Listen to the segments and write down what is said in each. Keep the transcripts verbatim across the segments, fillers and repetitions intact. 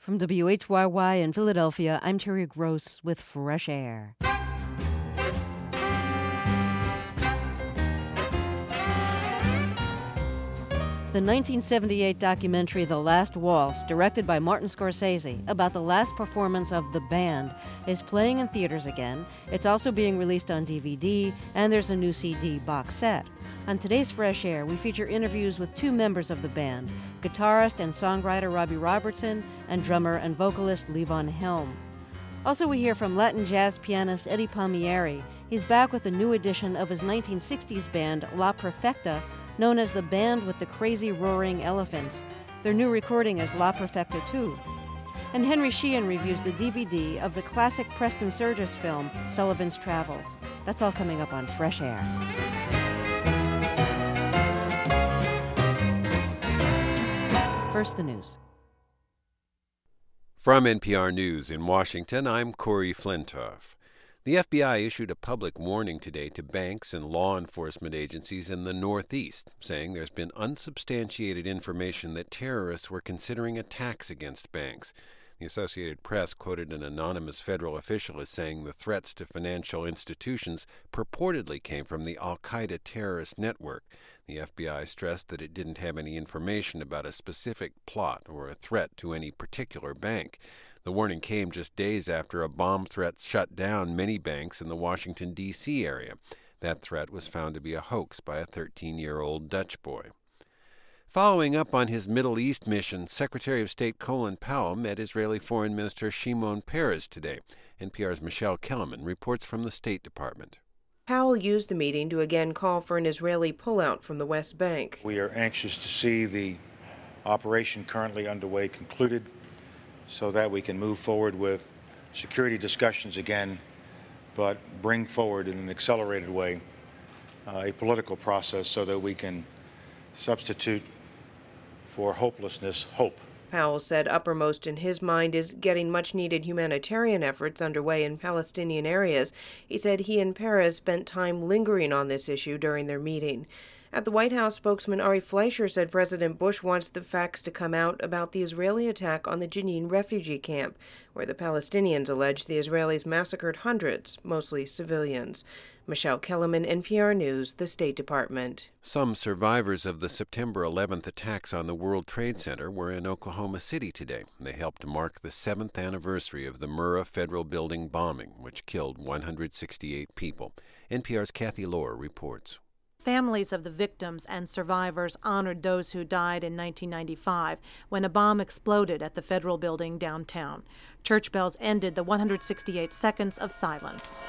From W H Y Y in Philadelphia, I'm Terry Gross with Fresh Air. The nineteen seventy-eight documentary The Last Waltz, directed by Martin Scorsese, about the last performance of The Band, is playing in theaters again. It's also being released on D V D, and there's a new C D box set. On today's Fresh Air, we feature interviews with two members of the band, guitarist and songwriter Robbie Robertson and drummer and vocalist Levon Helm. Also, we hear from Latin jazz pianist Eddie Palmieri. He's back with a new edition of his nineteen sixties band La Perfecta, known as the Band with the Crazy Roaring Elephants. Their new recording is La Perfecta two. And Henry Sheehan reviews the D V D of the classic Preston Sturges film, Sullivan's Travels. That's all coming up on Fresh Air. First, the news. From N P R News in Washington, I'm Corey Flintoff. The F B I issued a public warning today to banks and law enforcement agencies in the Northeast, saying there's been unsubstantiated information that terrorists were considering attacks against banks. The Associated Press quoted an anonymous federal official as saying the threats to financial institutions purportedly came from the al-Qaeda terrorist network. The F B I stressed that it didn't have any information about a specific plot or a threat to any particular bank. The warning came just days after a bomb threat shut down many banks in the Washington, D C area. That threat was found to be a hoax by a thirteen-year-old Dutch boy. Following up on his Middle East mission, Secretary of State Colin Powell met Israeli Foreign Minister Shimon Peres today. N P R's Michelle Kellerman reports from the State Department. Powell used the meeting to again call for an Israeli pullout from the West Bank. We are anxious to see the operation currently underway concluded so that we can move forward with security discussions again, but bring forward in an accelerated way uh, a political process so that we can substitute for hopelessness hope. Powell said uppermost in his mind is getting much-needed humanitarian efforts underway in Palestinian areas. He said he and Peres spent time lingering on this issue during their meeting. At the White House, spokesman Ari Fleischer said President Bush wants the facts to come out about the Israeli attack on the Jenin refugee camp, where the Palestinians allege the Israelis massacred hundreds, mostly civilians. Michelle Kellerman, N P R News, the State Department. Some survivors of the September eleventh attacks on the World Trade Center were in Oklahoma City today. They helped mark the seventh anniversary of the Murrah Federal Building bombing, which killed one hundred sixty-eight people. N P R's Kathy Lohr reports. Families of the victims and survivors honored those who died in nineteen ninety-five when a bomb exploded at the Federal Building downtown. Church bells ended the one hundred sixty-eight seconds of silence.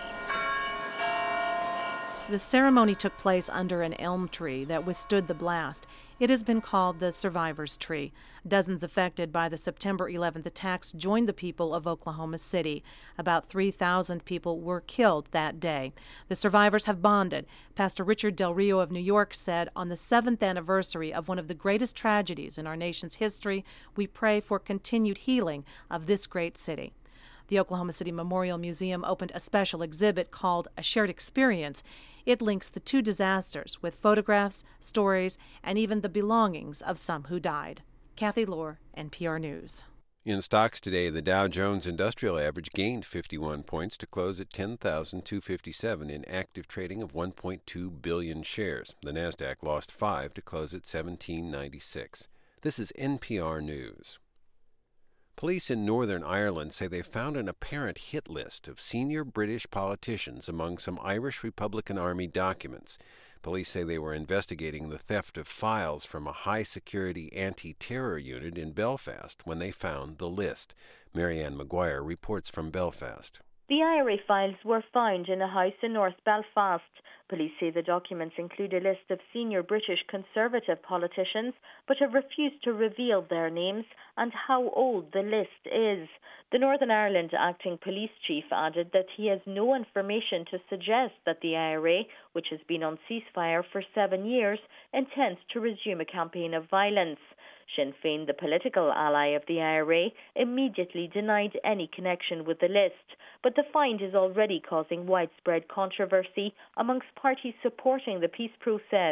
The ceremony took place under an elm tree that withstood the blast. It has been called the Survivors' Tree. Dozens affected by the September eleventh attacks joined the people of Oklahoma City. About three thousand people were killed that day. The survivors have bonded. Pastor Richard Del Rio of New York said, on the seventh anniversary of one of the greatest tragedies in our nation's history, we pray for continued healing of this great city. The Oklahoma City Memorial Museum opened a special exhibit called A Shared Experience. It links the two disasters with photographs, stories, and even the belongings of some who died. Kathy Lohr, N P R News. In stocks today, the Dow Jones Industrial Average gained fifty-one points to close at ten thousand two hundred fifty-seven in active trading of one point two billion shares. The Nasdaq lost five to close at seventeen ninety-six. This is N P R News. Police in Northern Ireland say they found an apparent hit list of senior British politicians among some Irish Republican Army documents. Police say they were investigating the theft of files from a high-security anti-terror unit in Belfast when they found the list. Marianne Maguire reports from Belfast. The I R A files were found in a house in North Belfast. Police say the documents include a list of senior British Conservative politicians, but have refused to reveal their names and how old the list is. The Northern Ireland acting police chief added that he has no information to suggest that the I R A, which has been on ceasefire for seven years, intends to resume a campaign of violence. Sinn Féin, the political ally of the I R A, immediately denied any connection with the list, but the find is already causing widespread controversy amongst parties supporting the peace process.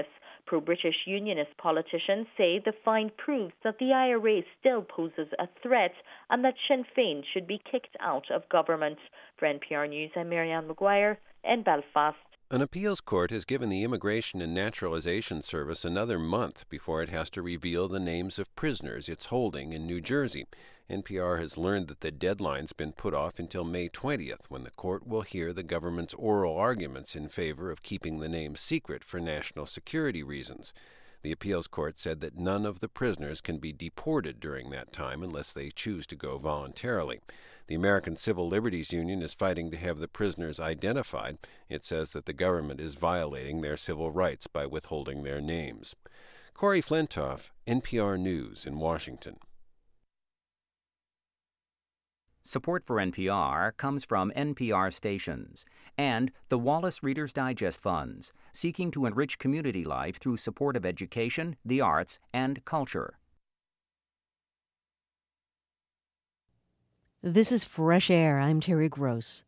Pro-British Unionist politicians say the find proves that the I R A still poses a threat and that Sinn Féin should be kicked out of government. For N P R News, I'm Marianne Maguire in Belfast. An appeals court has given the Immigration and Naturalization Service another month before it has to reveal the names of prisoners it's holding in New Jersey. N P R has learned that the deadline's been put off until May twentieth, when the court will hear the government's oral arguments in favor of keeping the names secret for national security reasons. The appeals court said that none of the prisoners can be deported during that time unless they choose to go voluntarily. The American Civil Liberties Union is fighting to have the prisoners identified. It says that the government is violating their civil rights by withholding their names. Corey Flintoff, N P R News in Washington. Support for N P R comes from N P R stations and the Wallace Reader's Digest Funds, seeking to enrich community life through support of education, the arts, and culture. This is Fresh Air. I'm Terry Gross.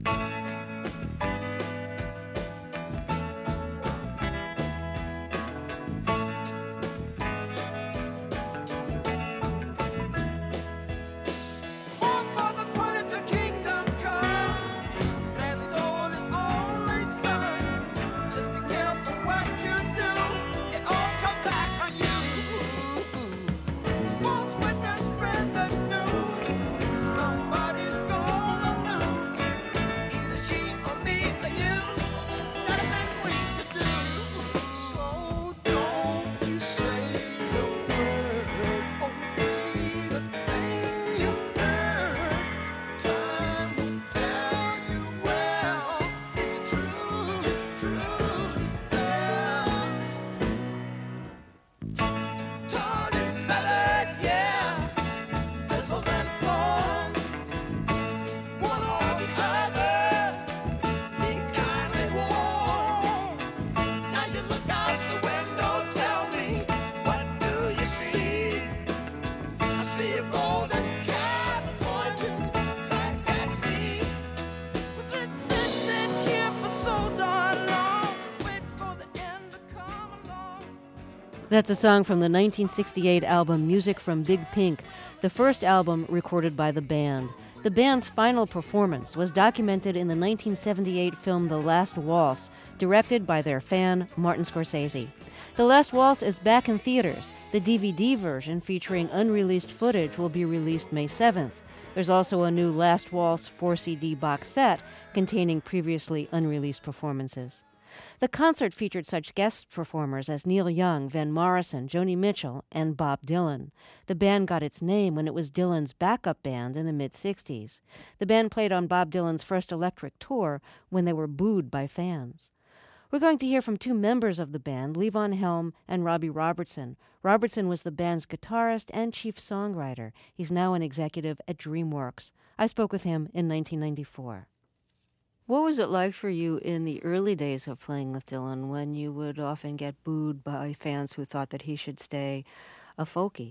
That's a song from the nineteen sixty-eight album Music from Big Pink, the first album recorded by the band. The band's final performance was documented in the nineteen seventy-eight film The Last Waltz, directed by their fan, Martin Scorsese. The Last Waltz is back in theaters. The D V D version, featuring unreleased footage, will be released May seventh. There's also a new Last Waltz four C D box set containing previously unreleased performances. The concert featured such guest performers as Neil Young, Van Morrison, Joni Mitchell, and Bob Dylan. The band got its name when it was Dylan's backup band in the mid-sixties. The band played on Bob Dylan's first Electric tour when they were booed by fans. We're going to hear from two members of the band, Levon Helm and Robbie Robertson. Robertson was the band's guitarist and chief songwriter. He's now an executive at DreamWorks. I spoke with him in nineteen ninety-four. What was it like for you in the early days of playing with Dylan, when you would often get booed by fans who thought that he should stay a folkie?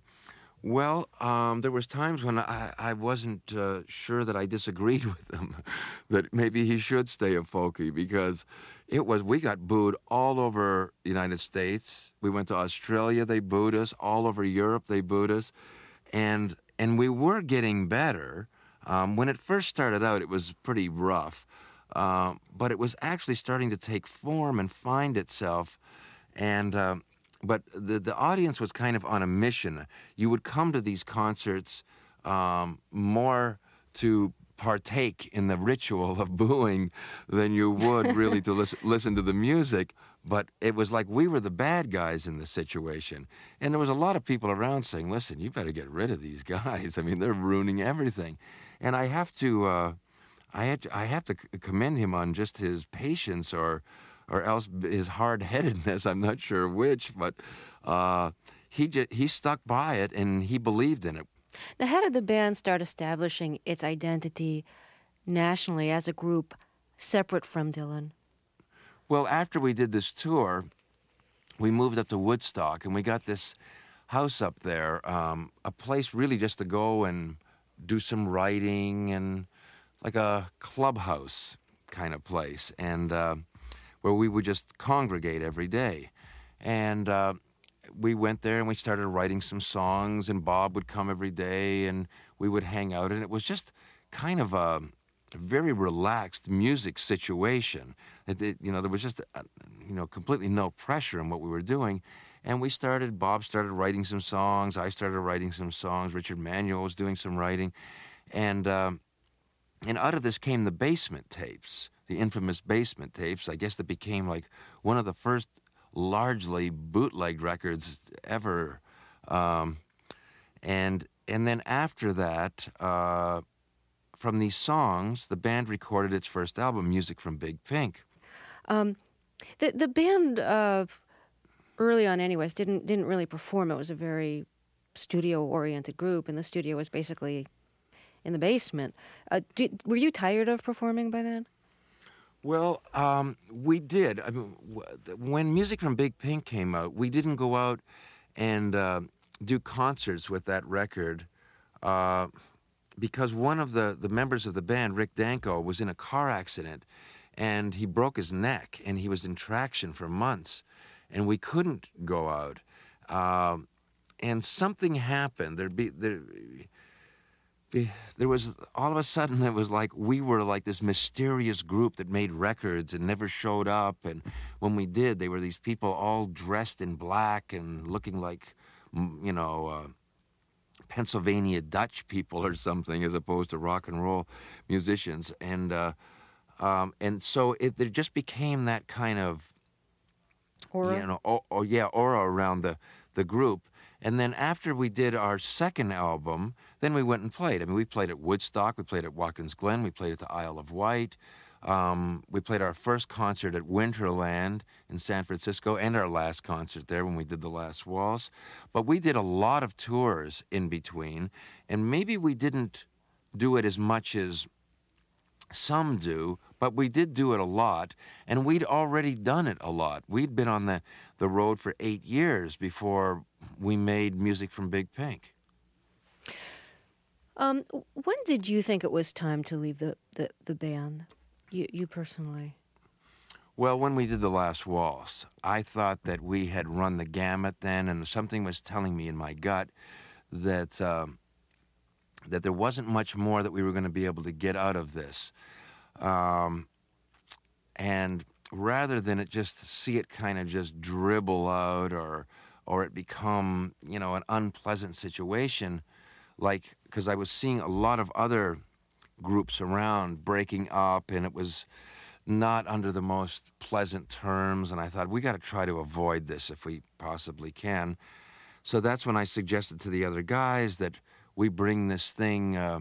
Well, um, there was times when I, I wasn't uh, sure that I disagreed with him, that maybe he should stay a folkie, because it was, we got booed all over the United States. We went to Australia, they booed us. All over Europe, they booed us. And, and we were getting better. Um, when it first started out, it was pretty rough, uh, but it was actually starting to take form and find itself, and uh, but the the audience was kind of on a mission. You would come to these concerts um, more to partake in the ritual of booing than you would really to listen, listen to the music. But it was like we were the bad guys in the situation. And there was a lot of people around saying, listen, you better get rid of these guys. I mean, they're ruining everything. And I have to, uh, I had to, I have to commend him on just his patience, or, or else his hard-headedness. I'm not sure which, but uh, he just, he stuck by it and he believed in it. Now, how did the band start establishing its identity nationally as a group separate from Dylan? Well, after we did this tour, we moved up to Woodstock, and we got this house up there, um, a place really just to go and do some writing, and like a clubhouse kind of place, and uh, where we would just congregate every day. And uh, we went there and we started writing some songs, and Bob would come every day and we would hang out, and it was just kind of a very relaxed music situation. It, it, you know, there was just, uh, you know, completely no pressure in what we were doing. And we started, Bob started writing some songs, I started writing some songs, Richard Manuel was doing some writing. And, um, and out of this came the Basement tapes, the infamous Basement tapes. I guess that became like one of the first largely bootleg records ever. Um, and, and then after that, uh, from these songs, the band recorded its first album, Music from Big Pink. Um, the the band uh, early on, anyways, didn't didn't really perform. It was a very studio-oriented group, and the studio was basically in the basement. Uh, did, were you tired of performing by then? Well, um, we did. I mean, when Music from Big Pink came out, we didn't go out and uh, do concerts with that record. Uh, Because one of the, the members of the band, Rick Danko, was in a car accident, and he broke his neck, and he was in traction for months, and we couldn't go out. Uh, and something happened. There be there, be, there was all of a sudden it was like we were like this mysterious group that made records and never showed up. And when we did, they were these people all dressed in black and looking like, you know. Uh, Pennsylvania Dutch people or something, as opposed to rock and roll musicians, and uh, um, and so it there just became that kind of aura, you know, oh, oh yeah, aura around the the group. And then after we did our second album, then we went and played. I mean, we played at Woodstock, we played at Watkins Glen, we played at the Isle of Wight. Um, we played our first concert at Winterland in San Francisco and our last concert there when we did The Last Waltz. But we did a lot of tours in between, and maybe we didn't do it as much as some do, but we did do it a lot, and we'd already done it a lot. We'd been on the, the road for eight years before we made Music from Big Pink. Um, when did you think it was time to leave the, the, the band? You, you personally? Well, when we did The Last Waltz, I thought that we had run the gamut then, and something was telling me in my gut that um, that there wasn't much more that we were going to be able to get out of this. Um, and rather than it just see it kind of just dribble out or or it become, you know, an unpleasant situation, like, because I was seeing a lot of other groups around breaking up, and it was not under the most pleasant terms, and I thought, we got to try to avoid this if we possibly can. So that's when I suggested to the other guys that we bring this thing, uh,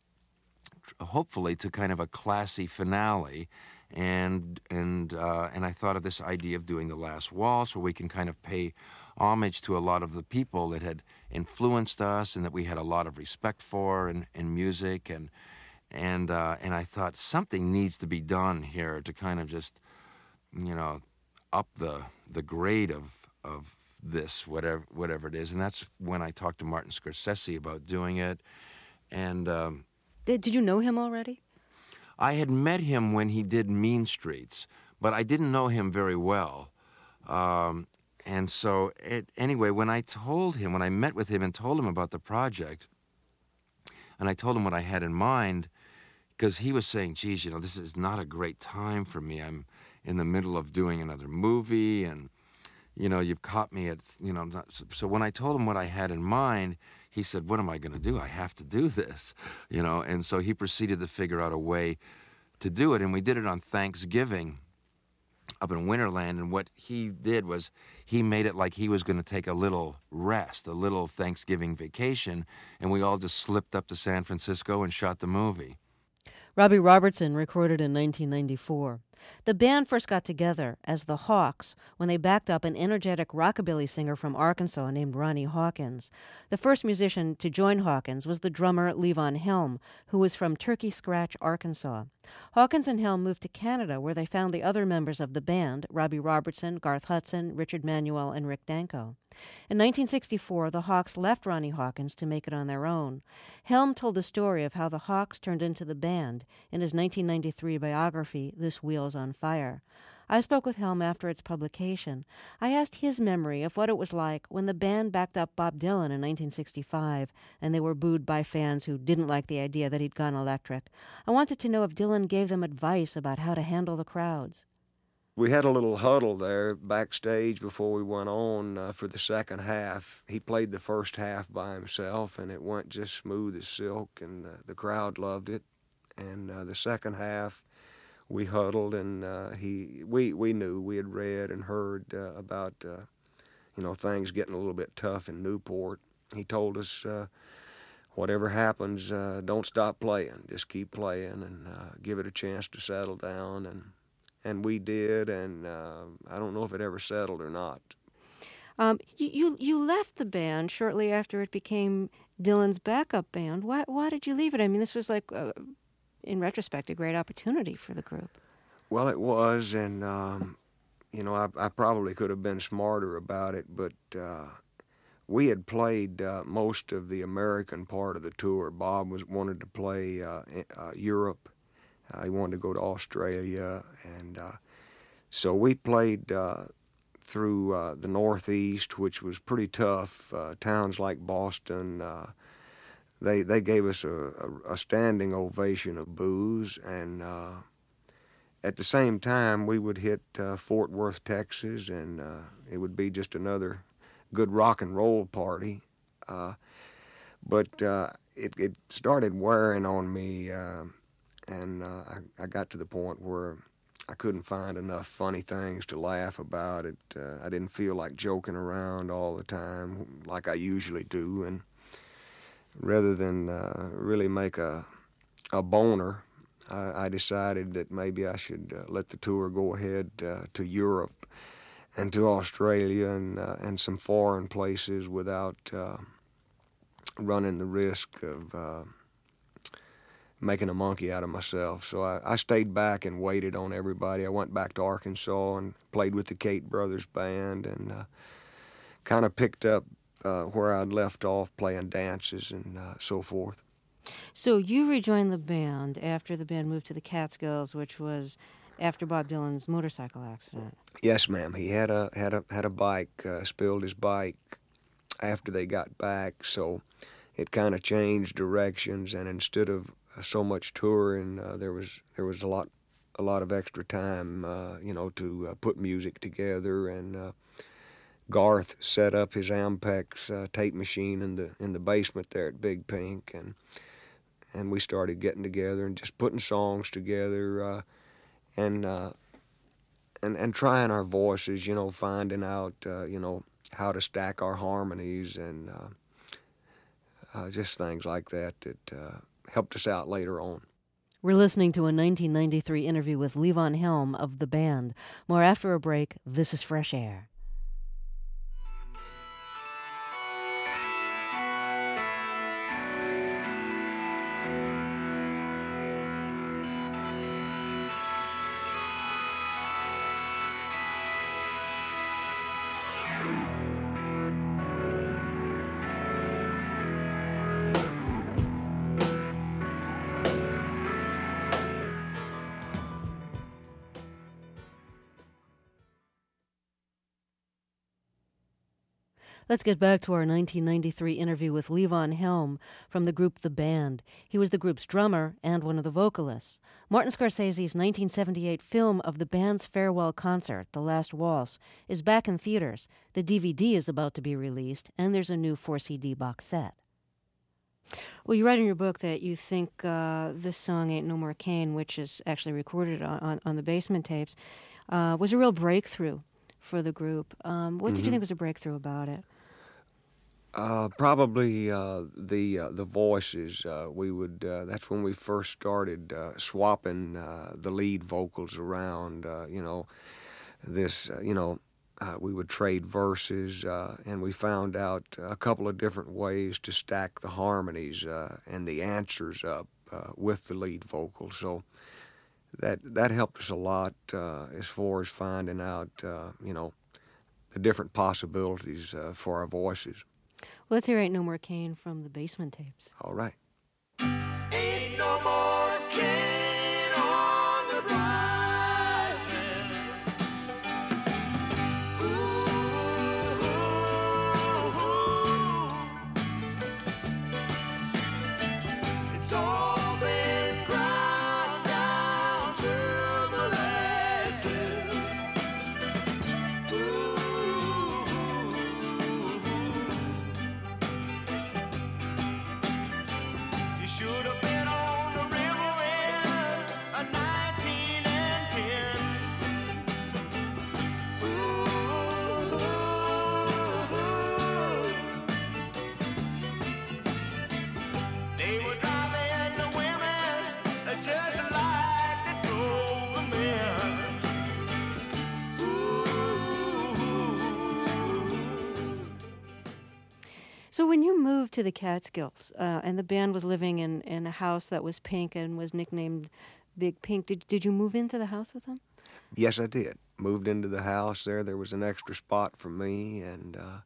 hopefully, to kind of a classy finale, and and uh, and I thought of this idea of doing The Last Waltz, where we can kind of pay homage to a lot of the people that had influenced us and that we had a lot of respect for in, in music, and And uh, and I thought something needs to be done here to kind of just, you know, up the the grade of of this, whatever whatever it is. And that's when I talked to Martin Scorsese about doing it. And um, did, did you know him already? I had met him when he did Mean Streets, but I didn't know him very well. Um, and so it, anyway, when I told him, when I met with him and told him about the project, and I told him what I had in mind, because he was saying, geez, you know, this is not a great time for me. I'm in the middle of doing another movie, and, you know, you've caught me at, you know, not, so when I told him what I had in mind, he said, what am I going to do? I have to do this, you know, and so he proceeded to figure out a way to do it, and we did it on Thanksgiving up in Winterland, and what he did was he made it like he was going to take a little rest, a little Thanksgiving vacation, and we all just slipped up to San Francisco and shot the movie. Robbie Robertson recorded in nineteen ninety-four. The band first got together as the Hawks when they backed up an energetic rockabilly singer from Arkansas named Ronnie Hawkins. The first musician to join Hawkins was the drummer Levon Helm, who was from Turkey Scratch, Arkansas. Hawkins and Helm moved to Canada, where they found the other members of the band, Robbie Robertson, Garth Hudson, Richard Manuel, and Rick Danko. In nineteen sixty-four, the Hawks left Ronnie Hawkins to make it on their own. Helm told the story of how the Hawks turned into the band in his nineteen ninety-three biography, This Wheel's on Fire. I spoke with Helm after its publication. I asked his memory of what it was like when the band backed up Bob Dylan in nineteen sixty-five, and they were booed by fans who didn't like the idea that he'd gone electric. I wanted to know if Dylan gave them advice about how to handle the crowds. We had a little huddle there backstage before we went on uh, for the second half. He played the first half by himself, and it went just smooth as silk, and uh, the crowd loved it. And uh, the second half, we huddled, and uh, he we we knew, we had read and heard uh, about uh, you know things getting a little bit tough in Newport. He told us, uh, whatever happens, uh, don't stop playing, just keep playing, and uh, give it a chance to settle down. And and we did, and uh, I don't know if it ever settled or not. Um, you, you you left the band shortly after it became Dylan's backup band. Why why did you leave it? I mean, this was like, uh, in retrospect, a great opportunity for the group. Well, it was, and um, you know, I, I probably could have been smarter about it, but uh, we had played uh, most of the American part of the tour. Bob was wanted to play uh, uh, Europe. Uh, he wanted to go to Australia, and uh, so we played uh, through uh, the Northeast, which was pretty tough. Uh, towns like Boston. Uh, They they gave us a, a, a standing ovation of boos, and uh, at the same time we would hit uh, Fort Worth, Texas, and uh, it would be just another good rock and roll party. Uh, but uh, it it started wearing on me, uh, and uh, I, I got to the point where I couldn't find enough funny things to laugh about. It uh, I didn't feel like joking around all the time like I usually do, and rather than uh, really make a a boner, I, I decided that maybe I should uh, let the tour go ahead uh, to Europe and to Australia and uh, and some foreign places without uh, running the risk of uh, making a monkey out of myself. So I, I stayed back and waited on everybody. I went back to Arkansas and played with the Cate Brothers Band, and uh, kind of picked up Uh, where I'd left off, playing dances and uh, so forth. So you rejoined the band after the band moved to the Catskills, which was after Bob Dylan's motorcycle accident. Yes, ma'am. He had a had a had a bike, uh, spilled his bike after they got back, so it kind of changed directions. And instead of uh, so much touring, uh, there was there was a lot a lot of extra time, uh, you know, to uh, put music together. And uh, Garth set up his Ampex uh, tape machine in the in the basement there at Big Pink, and and we started getting together and just putting songs together, uh, and uh, and and trying our voices, you know, finding out, uh, you know, how to stack our harmonies, and uh, uh, just things like that that uh, helped us out later on. We're listening to a nineteen ninety-three interview with Levon Helm of the band. More after a break. This is Fresh Air. Let's get back to our nineteen ninety-three interview with Levon Helm from the group The Band. He was the group's drummer and one of the vocalists. Martin Scorsese's nineteen seventy-eight film of the band's farewell concert, The Last Waltz, is back in theaters. The D V D is about to be released, and there's a new four C D box set. Well, you write in your book that you think uh, this song, Ain't No More Cain, which is actually recorded on, on, on the Basement tapes, uh, was a real breakthrough for the group. Um, what mm-hmm. did you think was a breakthrough about it? Uh, probably uh, the uh, the voices. Uh, we would. Uh, that's when we first started uh, swapping uh, the lead vocals around. Uh, you know, this. Uh, you know, uh, we would trade verses, uh, and we found out a couple of different ways to stack the harmonies uh, and the answers up uh, with the lead vocal. So that that helped us a lot uh, as far as finding out. Uh, you know, the different possibilities uh, for our voices. Well, let's hear Ain't No More Cain from the Basement tapes. All right. Ain't no more Cain on the rising. It's all been ground down to molasses. Ooh. You should have been on the river in a nineteen and ten. Ooh. They were driving the women just like they drove the men. So when you moved to the Catskills, uh, and the band was living in, in a house that was pink and was nicknamed Big Pink, did did you move into the house with them? Yes, I did. Moved into the house there. There was an extra spot for me, and uh,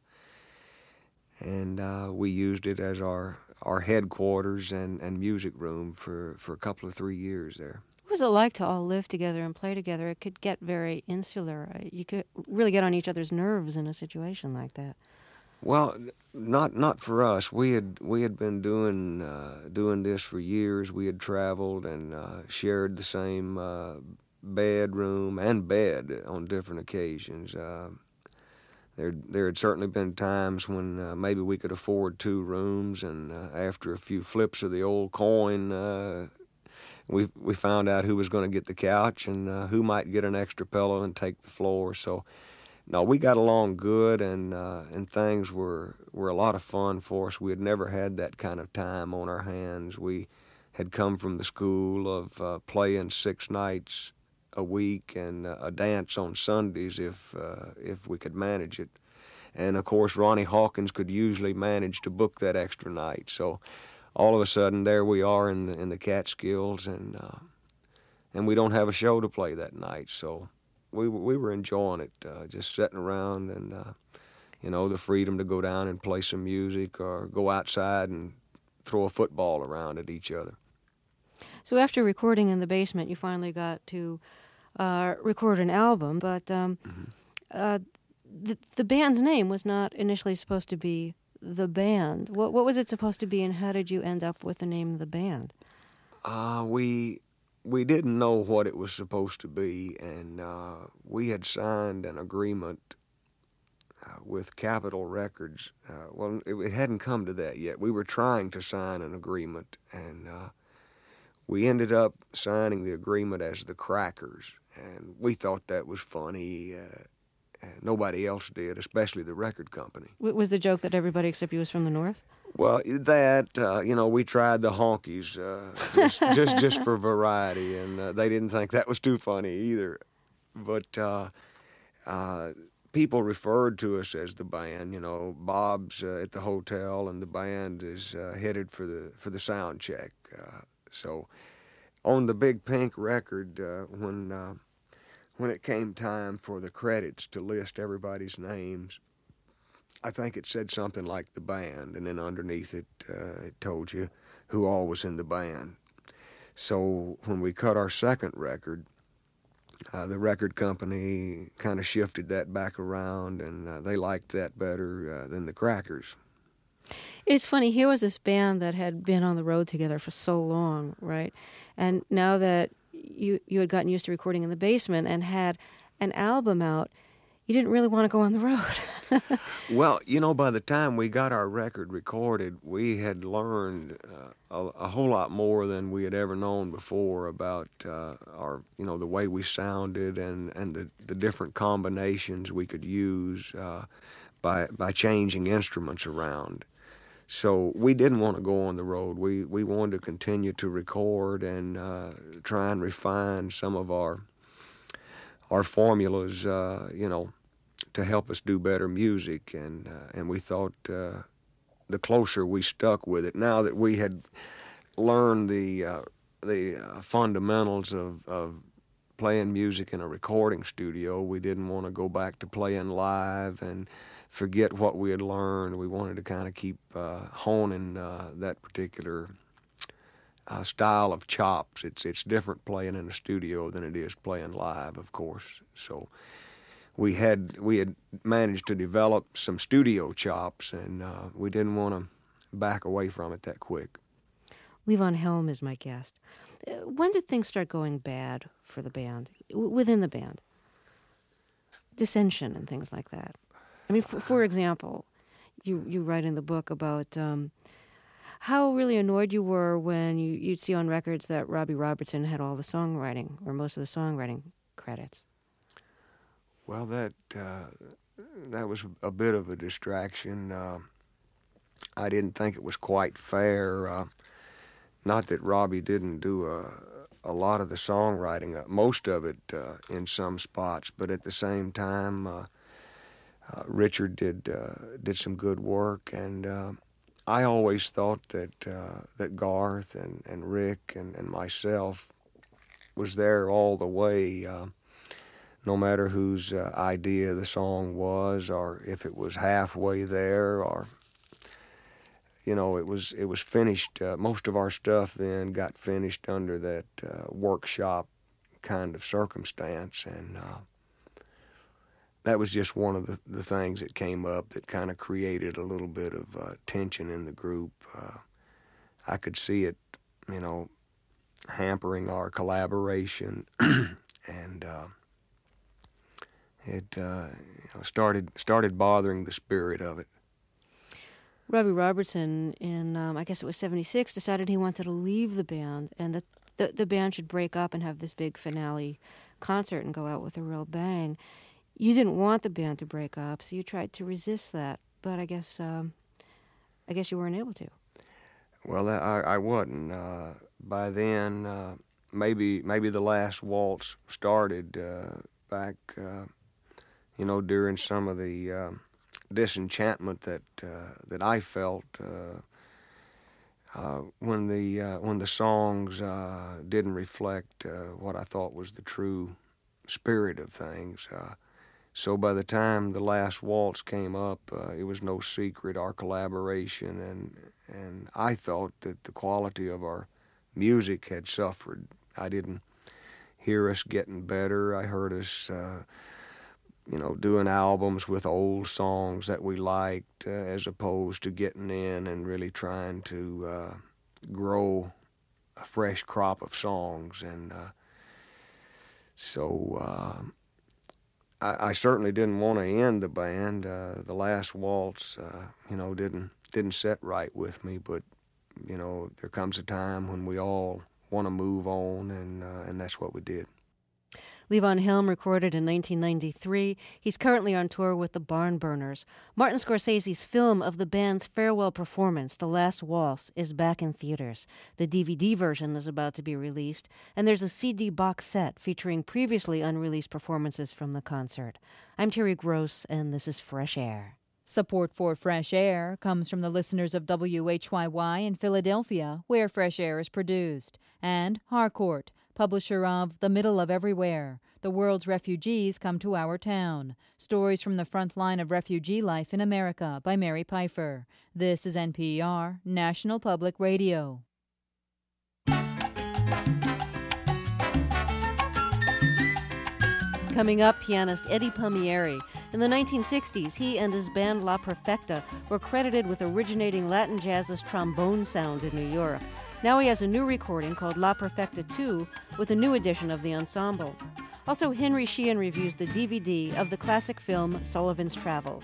and uh, we used it as our our headquarters and, and music room for, for a couple of three years there. What was it like to all live together and play together? It could get very insular. Uh, You could really get on each other's nerves in a situation like that. Well, not not for us. We had we had been doing uh, doing this for years. We had traveled and uh, shared the same uh, bedroom and bed on different occasions. Uh, there there had certainly been times when uh, maybe we could afford two rooms, and uh, after a few flips of the old coin, uh, we we found out who was going to get the couch and uh, who might get an extra pillow and take the floor. So. No, we got along good, and uh, and things were, were a lot of fun for us. We had never had that kind of time on our hands. We had come from the school of uh, playing six nights a week and uh, a dance on Sundays if uh, if we could manage it. And, of course, Ronnie Hawkins could usually manage to book that extra night. So all of a sudden, there we are in the, in the Catskills, and uh, and we don't have a show to play that night. So we we were enjoying it, uh, just sitting around and, uh, you know, the freedom to go down and play some music or go outside and throw a football around at each other. So after recording in the basement, you finally got to uh, record an album, but um, mm-hmm. uh, the, the band's name was not initially supposed to be The Band. What, what was it supposed to be, and how did you end up with the name of the band? Uh, we... We didn't know what it was supposed to be, and uh, we had signed an agreement uh, with Capitol Records. Uh, well, it, it hadn't come to that yet. We were trying to sign an agreement, and uh, we ended up signing the agreement as the Crackers, and we thought that was funny. Uh, and nobody else did, especially the record company. Was the joke that everybody except you was from the North? Well, that, uh, you know, we tried the honkies uh, just, just just for variety, and uh, they didn't think that was too funny either. But uh, uh, people referred to us as the band. You know, Bob's uh, at the hotel, and the band is uh, headed for the for the sound check. Uh, so on the Big Pink record, uh, when uh, when it came time for the credits to list everybody's names, I think it said something like the band, and then underneath it, uh, it told you who all was in the band. So when we cut our second record, uh, the record company kind of shifted that back around, and uh, they liked that better uh, than the Crackers. It's funny, here was this band that had been on the road together for so long, right? And now that you you had gotten used to recording in the basement and had an album out, you didn't really want to go on the road. Well, you know, by the time we got our record recorded, we had learned uh, a, a whole lot more than we had ever known before about uh, our, you know, the way we sounded and, and the, the different combinations we could use uh, by by changing instruments around. So we didn't want to go on the road. We we wanted to continue to record and uh, try and refine some of our our formulas, uh, you know, to help us do better music, and uh, and we thought uh, the closer we stuck with it, now that we had learned the uh, the uh, fundamentals of, of playing music in a recording studio, we didn't want to go back to playing live and forget what we had learned. We wanted to kind of keep uh, honing uh, that particular Uh, style of chops. It's it's different playing in a studio than it is playing live, of course. So we had we had managed to develop some studio chops, and uh, we didn't want to back away from it that quick. Levon Helm is my guest. Uh, when did things start going bad for the band, w- within the band? Dissension and things like that. I mean, f- for example, you, you write in the book about um, how really annoyed you were when you, you'd see on records that Robbie Robertson had all the songwriting, or most of the songwriting credits. Well, that uh, that was a bit of a distraction. Uh, I didn't think it was quite fair. Uh, not that Robbie didn't do a, a lot of the songwriting, uh, most of it uh, in some spots, but at the same time, uh, uh, Richard did uh, did some good work, and uh, I always thought that uh, that Garth and, and Rick and, and myself was there all the way. Uh, no matter whose uh, idea the song was, or if it was halfway there, or, you know, it was it was finished. Uh, most of our stuff then got finished under that uh, workshop kind of circumstance, and uh, that was just one of the, the things that came up that kind of created a little bit of uh, tension in the group. Uh, I could see it, you know, hampering our collaboration, and uh, It uh, you know, started started bothering the spirit of it. Robbie Robertson, in um, I guess it was seventy-six, decided he wanted to leave the band, and that the, the band should break up and have this big finale concert and go out with a real bang. You didn't want the band to break up, so you tried to resist that. But I guess um, I guess you weren't able to. Well, I, I wasn't. Uh, by then, uh, maybe maybe the last waltz started uh, back. Uh, You know, during some of the uh, disenchantment that uh, that I felt uh, uh, when the uh, when the songs uh, didn't reflect uh, what I thought was the true spirit of things. Uh, so by the time the last waltz came up, uh, it was no secret our collaboration, and and I thought that the quality of our music had suffered. I didn't hear us getting better. I heard us. Uh, you know, doing albums with old songs that we liked, uh, as opposed to getting in and really trying to uh, grow a fresh crop of songs. And uh, so uh, I, I certainly didn't want to end the band. Uh, the last waltz, uh, you know, didn't didn't set right with me. But, you know, there comes a time when we all want to move on, and uh, and that's what we did. Levon Helm recorded in nineteen ninety-three. He's currently on tour with the Barnburners. Martin Scorsese's film of the band's farewell performance, The Last Waltz, is back in theaters. The D V D version is about to be released, and there's a C D box set featuring previously unreleased performances from the concert. I'm Terry Gross, and this is Fresh Air. Support for Fresh Air comes from the listeners of W H Y Y in Philadelphia, where Fresh Air is produced, and Harcourt, publisher of The Middle of Everywhere. The world's refugees come to our town. Stories from the front line of refugee life in America by Mary Pfeiffer. This is N P R, National Public Radio. Coming up, pianist Eddie Palmieri. In the nineteen sixties, he and his band La Perfecta were credited with originating Latin jazz's trombone sound in New York. Now he has a new recording called La Perfecta two with a new edition of the ensemble. Also, Henry Sheehan reviews the D V D of the classic film Sullivan's Travels.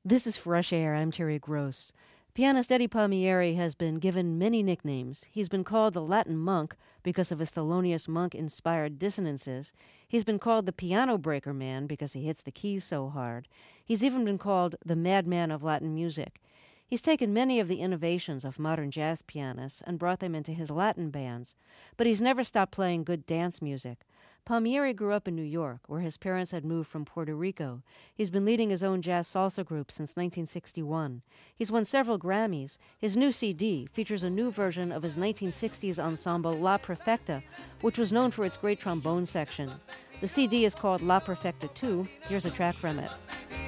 This is Fresh Air. I'm Terry Gross. Pianist Eddie Palmieri has been given many nicknames. He's been called the Latin Monk because of his Thelonious Monk-inspired dissonances. He's been called the Piano Breaker Man because he hits the keys so hard. He's even been called the Madman of Latin music. He's taken many of the innovations of modern jazz pianists and brought them into his Latin bands, but he's never stopped playing good dance music. Palmieri grew up in New York, where his parents had moved from Puerto Rico. He's been leading his own jazz salsa group since nineteen sixty-one. He's won several Grammys. His new C D features a new version of his nineteen sixties ensemble La Perfecta, which was known for its great trombone section. The C D is called La Perfecta two. Here's a track from it.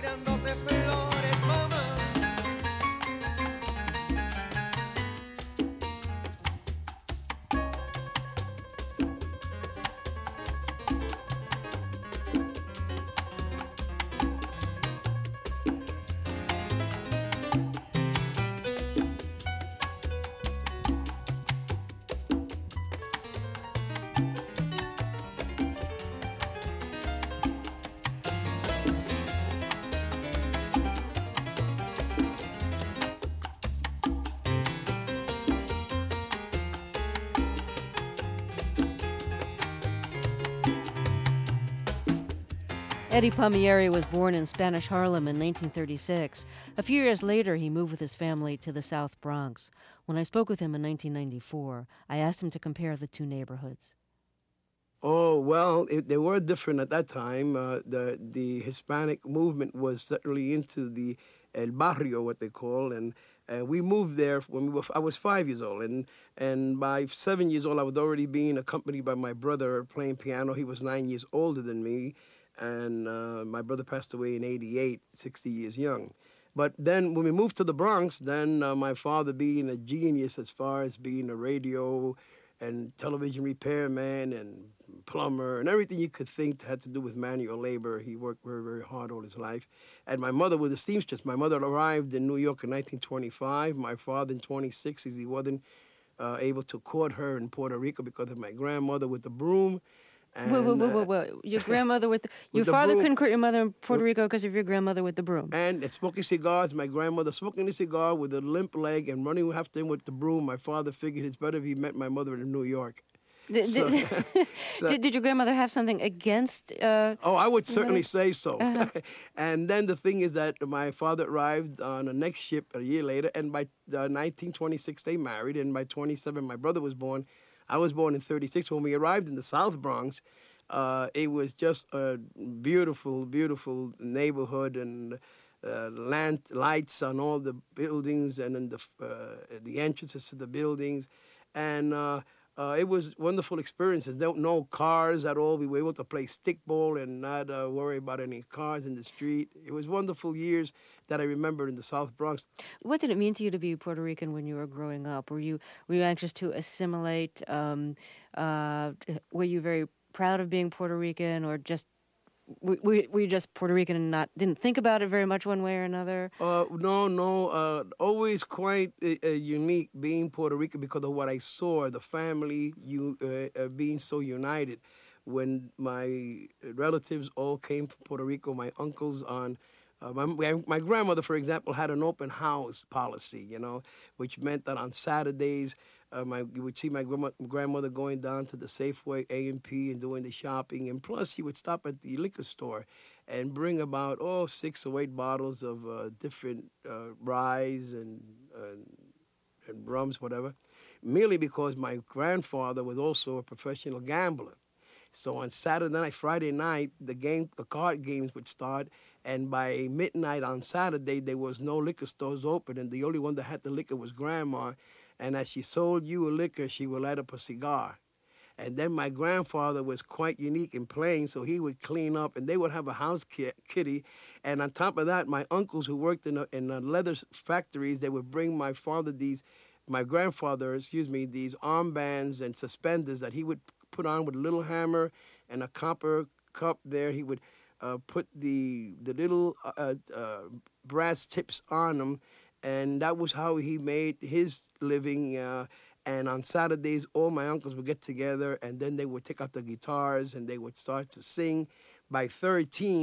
Eddie Palmieri was born in Spanish Harlem in nineteen thirty-six. A few years later, he moved with his family to the South Bronx. When I spoke with him in nineteen ninety-four, I asked him to compare the two neighborhoods. Oh, well, it, they were different at that time. Uh, the the Hispanic movement was certainly into the El Barrio, what they call, and uh, we moved there when we were, I was five years old. And, and by seven years old, I was already being accompanied by my brother playing piano. He was nine years older than me. And uh, my brother passed away in eighty-eight, sixty years young. But then when we moved to the Bronx, then uh, my father being a genius as far as being a radio and television repairman and plumber and everything you could think had to do with manual labor, he worked very, very hard all his life. And my mother was a seamstress. My mother arrived in New York in nineteen twenty-five. My father in twenty-six, he wasn't uh, able to court her in Puerto Rico because of my grandmother with the broom. And, wait, wait, wait, wait, wait. Your grandmother with the, your with the father broom. couldn't court your mother in Puerto Rico because of your grandmother with the broom. And uh, smoking cigars, my grandmother smoking a cigar with a limp leg and running after him with the broom. My father figured it's better if he met my mother in New York. Did, So- did, so- did, did your grandmother have something against? Uh, Oh, I would your certainly mother? say so. Uh-huh. And then the thing is that my father arrived on the next ship a year later, and by uh, nineteen twenty-six they married, and by twenty-seven my brother was born. I was born in thirty-six. When we arrived in the South Bronx, uh, it was just a beautiful, beautiful neighborhood, and uh, land lights on all the buildings and in the uh, the entrances to the buildings, and. Uh, Uh, it was wonderful experiences. No, no cars at all. We were able to play stickball and not uh, worry about any cars in the street. It was wonderful years that I remember in the South Bronx. What did it mean to you to be Puerto Rican when you were growing up? Were you were you anxious to assimilate? Um, uh, were you very proud of being Puerto Rican, or just were, were you just Puerto Rican and not didn't think about it very much one way or another? Uh, no, no. Uh, always quite uh, uh, unique being Puerto Rican because of what I saw, the family you, uh, uh, being so united. When my relatives all came from Puerto Rico, my uncles on Uh, my, my grandmother, for example, had an open house policy, you know, which meant that on Saturdays, uh, my, you would see my grandma, grandmother going down to the Safeway, A and P, and doing the shopping. And plus, she would stop at the liquor store and bring about, oh, six or eight bottles of uh, different uh, ryes and, uh, and rums, whatever, merely because my grandfather was also a professional gambler. So on Saturday night, Friday night, the game, the card games would start, and by midnight on Saturday, there was no liquor stores open, and the only one that had the liquor was Grandma. And as she sold you a liquor, she would light up a cigar. And then my grandfather was quite unique in playing, so he would clean up, and they would have a house ki- kitty. And on top of that, my uncles who worked in the, in the leather factories, they would bring my father these, my grandfather, excuse me, these armbands and suspenders that he would put on with a little hammer and a copper cup there. He would uh, put the the little uh, uh, brass tips on them, and that was how he made his living. Uh, and on Saturdays, all my uncles would get together, and then they would take out the guitars and they would start to sing. By thirteen,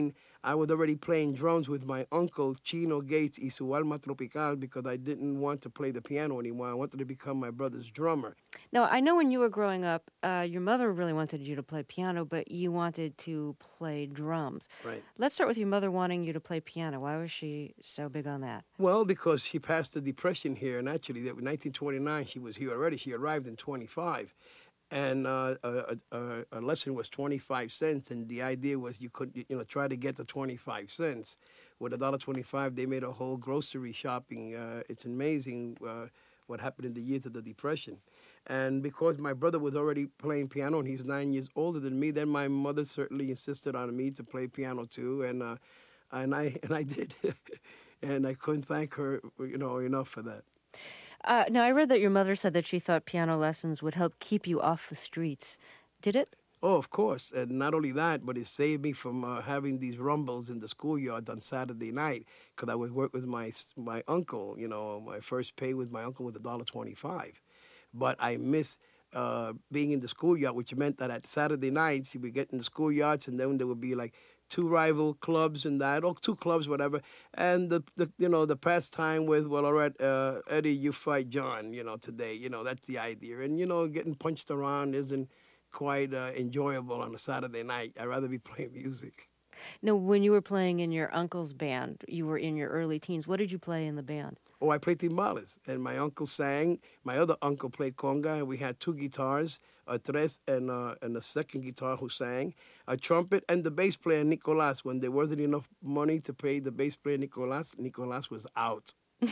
I was already playing drums with my uncle, Chino Gates, y su alma tropical, because I didn't want to play the piano anymore. I wanted to become my brother's drummer. Now, I know when you were growing up, uh, your mother really wanted you to play piano, but you wanted to play drums. Right. Let's start with your mother wanting you to play piano. Why was she so big on that? Well, because she passed the Depression here, and actually, in nineteen twenty-nine, she was here already. She arrived in twenty-five. And uh, a, a, a lesson was twenty-five cents, and the idea was you could, you know, try to get to twenty-five cents. With a dollar twenty-five, they made a whole grocery shopping. Uh, it's amazing uh, what happened in the years of the Depression. And because my brother was already playing piano, and he's nine years older than me, then my mother certainly insisted on me to play piano too, and uh, and I and I did, and I couldn't thank her, you know, enough for that. Uh, now, I read that your mother said that she thought piano lessons would help keep you off the streets. Did it? Oh, of course. And not only that, but it saved me from uh, having these rumbles in the schoolyard on Saturday night, because I would work with my my uncle. You know, my first pay with my uncle was a dollar twenty-five. But I miss uh, being in the schoolyard, which meant that at Saturday nights, you would get in the schoolyards, and then there would be like two rival clubs and that, or two clubs, whatever. And the, the you know, the pastime with, well, all right, uh, Eddie, you fight John, you know, today. You know, that's the idea. And, you know, getting punched around isn't quite uh, enjoyable on a Saturday night. I'd rather be playing music. Now, when you were playing in your uncle's band, you were in your early teens. What did you play in the band? Oh, I played timbales, and my uncle sang. My other uncle played conga, and we had two guitars, a tres and, uh, and a second guitar who sang, a trumpet, and the bass player, Nicolas. When there wasn't enough money to pay the bass player, Nicolas, Nicolas was out.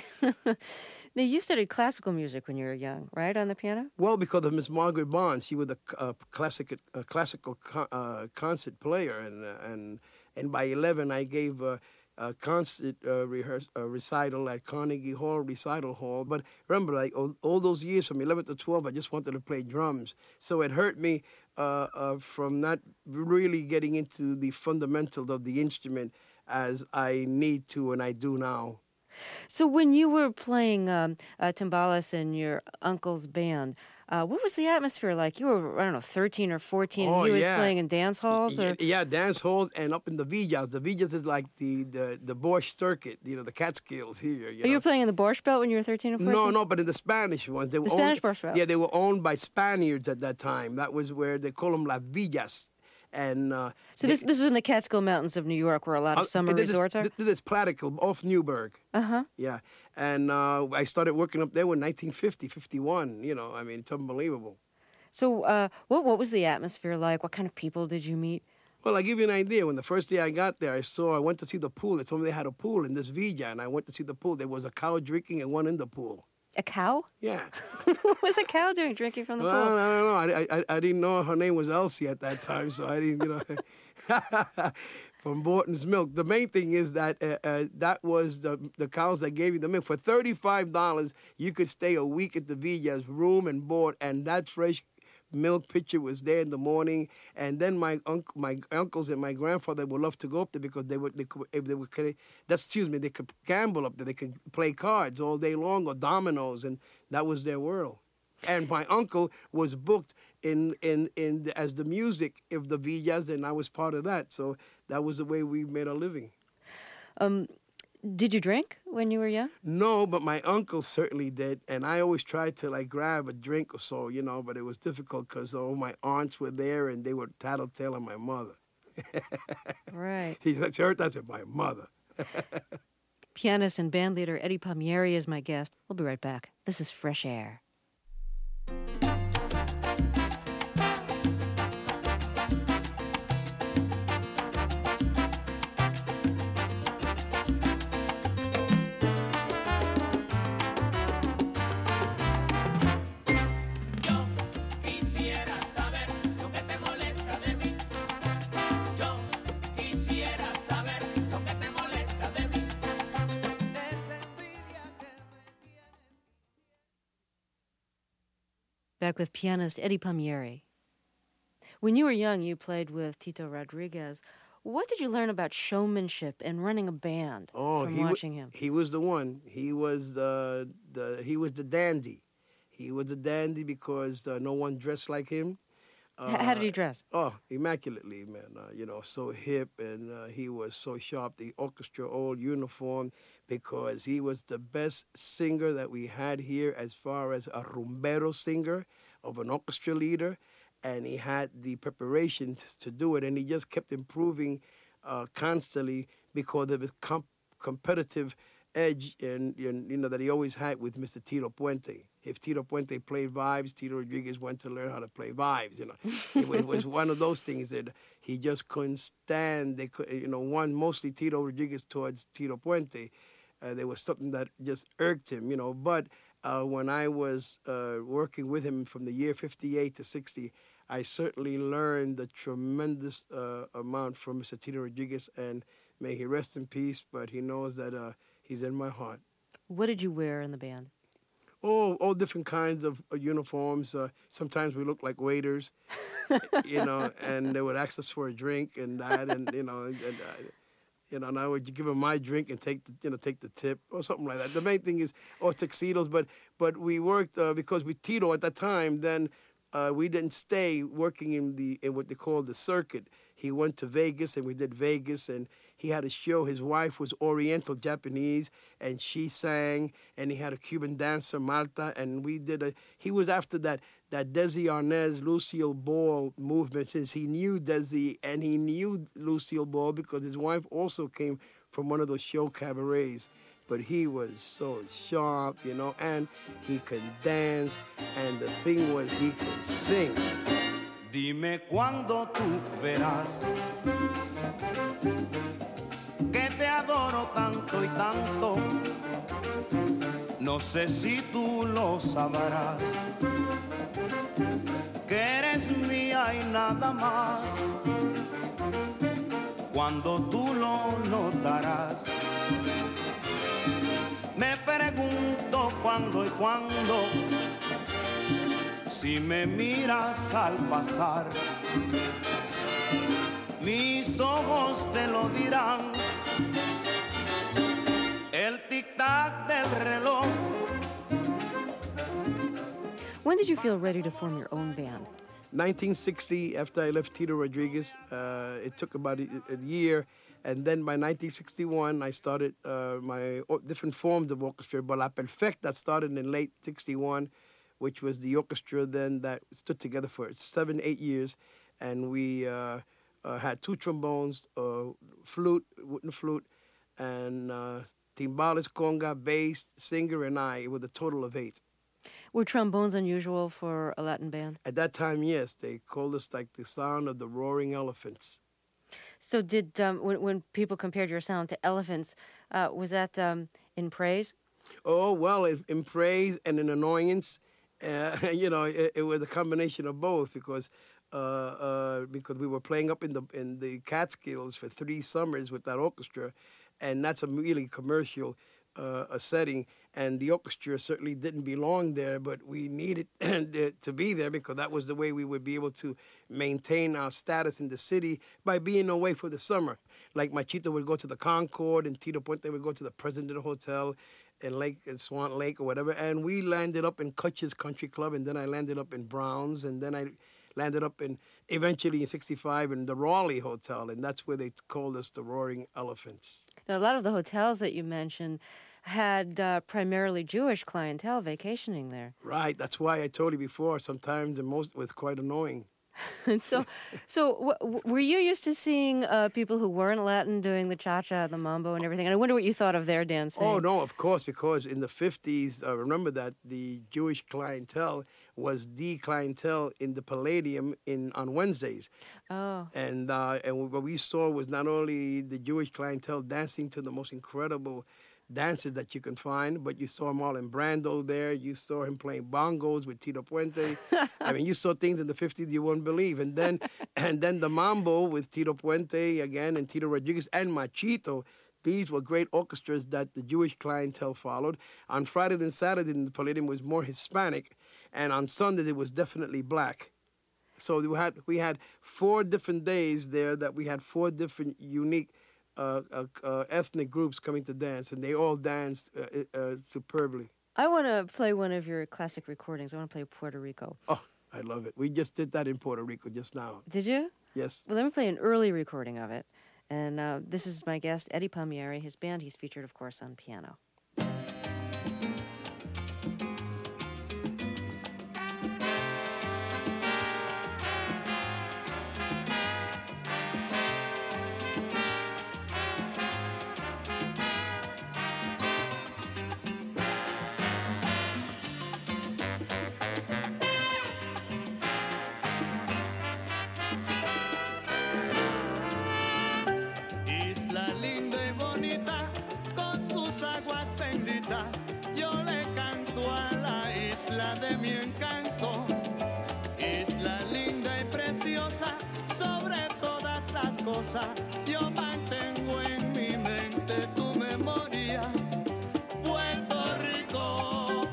Now, you studied classical music when you were young, right, on the piano? Well, because of Miss Margaret Barnes. She was a uh, classic, a classical co- uh, concert player, and uh, and and by eleven, I gave uh, a concert uh, rehearse, uh, recital at Carnegie Hall Recital Hall. But remember, like all, all those years from eleven to twelve, I just wanted to play drums. So it hurt me uh, uh, from not really getting into the fundamentals of the instrument as I need to and I do now. So when you were playing um, uh, timbales in your uncle's band, uh, what was the atmosphere like? You were, I don't know, thirteen or fourteen, Oh, and he was yeah. playing in dance halls? Or? Yeah, yeah, dance halls and up in the Villas. The Villas is like the, the, the Borscht Circuit, you know, the Catskills here. You Oh, you know. were playing in the Borscht Belt when you were thirteen or fourteen? No, no, but in the Spanish ones. They were The Spanish owned, Borscht Belt. Yeah, they were owned by Spaniards at that time. That was where they call them Las Villas. And uh, So this this was in the Catskill Mountains of New York, where a lot of uh, summer this is- resorts are? This is Platicle, off Newburgh. Uh-huh. Yeah, and uh, I started working up there in nineteen fifty, fifty-one. You know, I mean, it's unbelievable. So uh, what what was the atmosphere like? What kind of people did you meet? Well, I'll give you an idea. When the first day I got there, I saw, I went to see the pool. They told me they had a pool in this villa, and I went to see the pool. There was a cow drinking and one in the pool. A cow? Yeah. What was a cow doing drinking from the Well, pool? I don't know. I, I, I didn't know her name was Elsie at that time, so I didn't, you know, from Borton's Milk. The main thing is that uh, uh, that was the, the cows that gave you the milk. For thirty-five dollars, you could stay a week at the Villa's, room and board, and that fresh milk pitcher was there in the morning. And then my uncle, my uncles and my grandfather would love to go up there because they would, they could, if they would, that's, excuse me, they could gamble up there. They could play cards all day long or dominoes, and that was their world. And my uncle was booked in in in the, as the music of the villas, and I was part of that. So that was the way we made a living. Um, did you drink when you were young? No, but my uncle certainly did, and I always tried to like grab a drink or so, you know. But it was difficult because all my aunts were there, and they were tattletale on my mother. Right. He said, "Sir, that's my mother." Pianist and bandleader Eddie Palmieri is my guest. We'll be right back. This is Fresh Air. Back with pianist Eddie Palmieri. When you were young, you played with Tito Rodriguez. What did you learn about showmanship and running a band Oh, from he watching wa- him? He was the one. He was the the he was the dandy. He was the dandy because uh, no one dressed like him. Uh, How did he dress? Oh, immaculately, man. Uh, you know, so hip, and uh, he was so sharp. The orchestra old uniform, because he was the best singer that we had here as far as a rumbero singer of an orchestra leader, and he had the preparation to do it, and he just kept improving uh, constantly because of his comp- competitive edge and, and you know that he always had with Mister Tito Puente. If Tito Puente played vibes, Tito Rodriguez went to learn how to play vibes. You know, it, it was one of those things that he just couldn't stand. They could, you know, one mostly Tito Rodriguez towards Tito Puente. Uh, there was something that just irked him, you know. But uh, when I was uh, working with him from the year fifty-eight to sixty, I certainly learned a tremendous uh, amount from Mister Tito Rodriguez, and may he rest in peace. But he knows that uh, he's in my heart. What did you wear in the band? Oh, all different kinds of uh, uniforms. Uh, sometimes we looked like waiters, you know, and they would ask us for a drink and that, and you know, and, uh, you know, and I would give them my drink and take the, you know, take the tip or something like that. The main thing is, or tuxedos, but but we worked uh, because with Tito at that time, then uh, we didn't stay working in the in what they call the circuit. He went to Vegas, and we did Vegas, and he had a show. His wife was Oriental Japanese, and she sang, and he had a Cuban dancer, Malta, and we did a, he was after that, that Desi Arnaz, Lucille Ball movement, since he knew Desi, and he knew Lucille Ball because his wife also came from one of those show cabarets. But he was so sharp, you know, and he could dance, and the thing was he could sing. Dime cuándo tú verás que te adoro tanto y tanto. No sé si tú lo sabrás, que eres mía y nada más. Cuando tú lo notarás, me pregunto cuándo y cuándo. Si me miras al pasar, mis ojos te lo dirán. El tic-tac del reloj. When did you feel ready to form your own band? nineteen sixty, after I left Tito Rodriguez, uh, it took about a, a year. And then by nineteen sixty-one, I started uh, my different forms of orchestra. But La Perfecta started in late sixty-one, which was the orchestra then that stood together for seven, eight years. And we uh, uh, had two trombones, uh, flute, wooden flute, and uh, timbales, conga, bass, singer, and I, with a total of eight. Were trombones unusual for a Latin band? At that time, yes. They called us like the sound of the roaring elephants. So did, um, when, when people compared your sound to elephants, uh, was that um, in praise? Oh, well, in, in praise and in annoyance. Uh, you know, it, it was a combination of both because uh, uh, because we were playing up in the in the Catskills for three summers with that orchestra, and that's a really commercial uh, a setting. And the orchestra certainly didn't belong there, but we needed to be there because that was the way we would be able to maintain our status in the city by being away for the summer. Like Machito would go to the Concord, and Tito Puente would go to the President Hotel in Lake in Swan Lake or whatever, and we landed up in Kutch's Country Club, and then I landed up in Brown's, and then I landed up in eventually in sixty-five in the Raleigh Hotel, and that's where they called us the Roaring Elephants. Now, a lot of the hotels that you mentioned had uh, primarily Jewish clientele vacationing there. Right, that's why I told you before. Sometimes the most was quite annoying. so, so w- were you used to seeing uh, people who weren't Latin doing the cha-cha, the mambo, and everything? And I wonder what you thought of their dancing. Oh, no, of course, because in the fifties, uh, remember that the Jewish clientele was the clientele in the Palladium in on Wednesdays. Oh. And, uh, and what we saw was not only the Jewish clientele dancing to the most incredible dances that you can find, but you saw Marlon Brando there. You saw him playing bongos with Tito Puente. I mean, you saw things in the fifties you wouldn't believe. And then, and then the mambo with Tito Puente again, and Tito Rodriguez and Machito. These were great orchestras that the Jewish clientele followed. On Friday and Saturday, the Palladium was more Hispanic, and on Sunday it was definitely black. So we had we had four different days there that we had four different unique Uh, uh, uh, ethnic groups coming to dance, and they all danced uh, uh, superbly. I want to play one of your classic recordings. I want to play Puerto Rico. Oh, I love it. We just did that in Puerto Rico just now. Did you? Yes. Well, let me play an early recording of it. And uh, this is my guest, Eddie Palmieri. His band, he's featured, of course, on piano. Yo mantengo en mi mente tu memoria, Puerto Rico.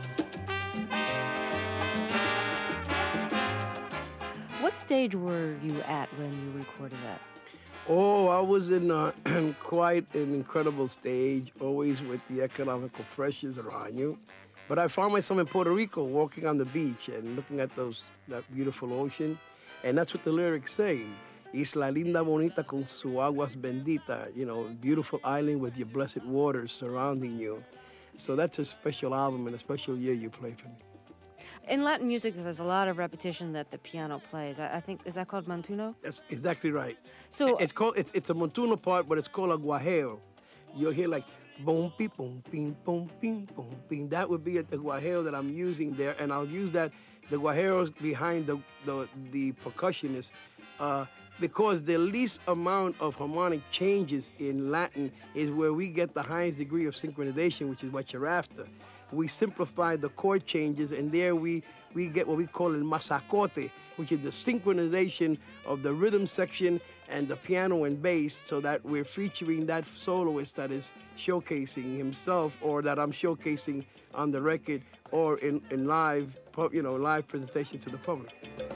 What stage were you at when you recorded that? Oh, I was in uh, quite an incredible stage, always with the economical pressures around you. But I found myself in Puerto Rico, walking on the beach and looking at those that beautiful ocean, and that's what the lyrics say. Isla linda bonita con su aguas bendita, you know, beautiful island with your blessed waters surrounding you. So that's a special album and a special year you play for me. In Latin music, there's a lot of repetition that the piano plays. I, I think, is that called montuno? That's exactly right. So it's called it's it's a montuno part, but it's called a guajeo. You'll hear like boom, pi, boom, ping, boom, ping, boom, ping. That would be a, the guajeo that I'm using there, and I'll use that the guajeros behind the the, the percussionist. Uh, because the least amount of harmonic changes in Latin is where we get the highest degree of synchronization, which is what you're after. We simplify the chord changes, and there we, we get what we call el masacote, which is the synchronization of the rhythm section and the piano and bass, so that we're featuring that soloist that is showcasing himself, or that I'm showcasing on the record or in, in live, you know, live presentations to the public.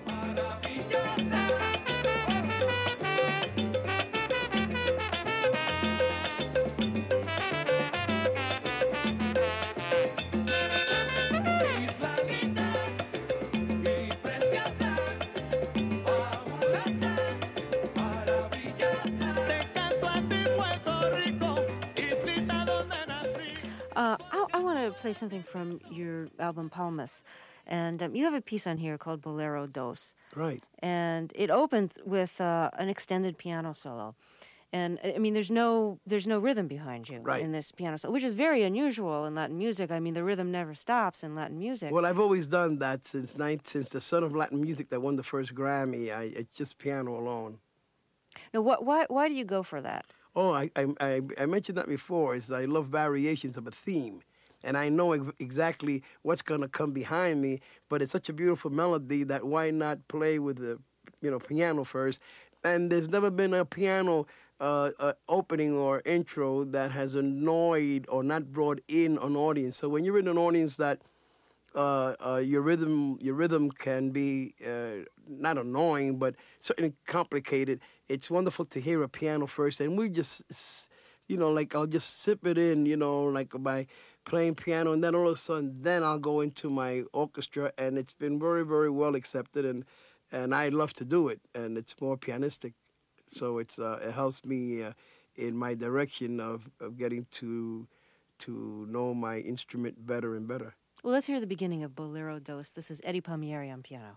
Uh, I, I want to play something from your album Palmas. And um, you have a piece on here called Bolero Dos. Right. And it opens with uh, an extended piano solo. And, I mean, there's no there's no rhythm behind you right. in this piano solo, which is very unusual in Latin music. I mean, the rhythm never stops in Latin music. Well, I've always done that since night, since the Son of Latin Music that won the first Grammy. I, it's just piano alone. Now, what, why, why do you go for that? Oh, I, I, I mentioned that before, is I love variations of a theme. And I know ex- exactly what's going to come behind me, but it's such a beautiful melody that why not play with the, you know, piano first? And there's never been a piano uh, uh, opening or intro that has annoyed or not brought in an audience. So when you're in an audience that uh, uh, your rhythm your rhythm can be uh, not annoying, but certainly complicated, it's wonderful to hear a piano first. And we just, you know, like I'll just sip it in, you know, like by playing piano, and then all of a sudden, then I'll go into my orchestra, and it's been very, very well accepted, and and I love to do it, and it's more pianistic, so it's uh, it helps me uh, in my direction of, of getting to to know my instrument better and better. Well, let's hear the beginning of Bolero Dos. This is Eddie Palmieri on piano.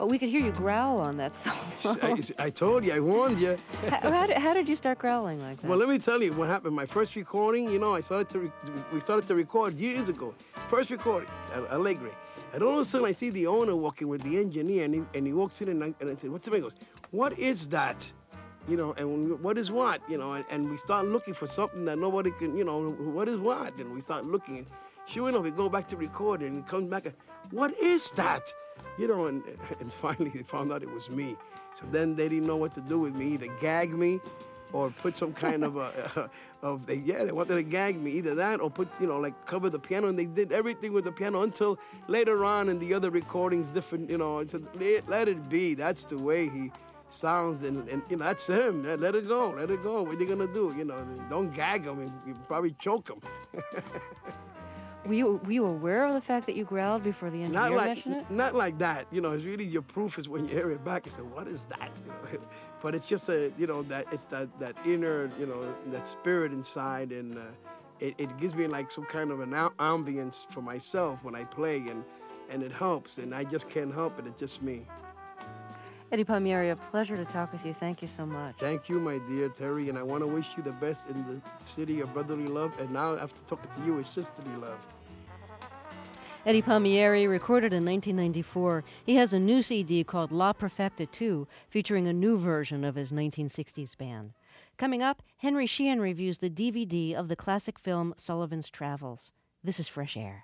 we could hear you growl on that song. I, I told you, I warned you. how, how, did, how did you start growling like that? Well, let me tell you what happened. My first recording, you know, I started to re- we started to record years ago. First recording at Alegre. And all of a sudden, I see the owner walking with the engineer, and he, and he walks in, and I, and I said, what's the matter? He goes, what is that? You know, and what is what? You know, and, and we start looking for something that nobody can, you know, what is what? And we start looking, and sure enough, we go back to record, and he comes back, and what is that? You know, and, and finally they found out it was me. So then they didn't know what to do with me, either gag me or put some kind of a, of, they, yeah, they wanted to gag me, either that or put, you know, like cover the piano, and they did everything with the piano until later on in the other recordings, different, you know, I said, let it be, that's the way he sounds, and, and you know, that's him, let it go, let it go, what are you gonna do, you know, don't gag him, you probably choke him. Were you, were you aware of the fact that you growled before the engineer not like, mentioned it? Not like that. You know, it's really your proof is when you hear it back and say, what is that? You know, but it's just a, you know, that it's that, that inner, you know, that spirit inside, and uh, it, it gives me like some kind of an ambience for myself when I play, and, and it helps, and I just can't help it. It's just me. Eddie Palmieri, a pleasure to talk with you. Thank you so much. Thank you, my dear Terry, and I want to wish you the best in the city of brotherly love, and now after talking to you, it's sisterly love. Eddie Palmieri, recorded in nineteen ninety-four. He has a new C D called La Perfecta two, featuring a new version of his nineteen sixties band. Coming up, Henry Sheehan reviews the D V D of the classic film Sullivan's Travels. This is Fresh Air.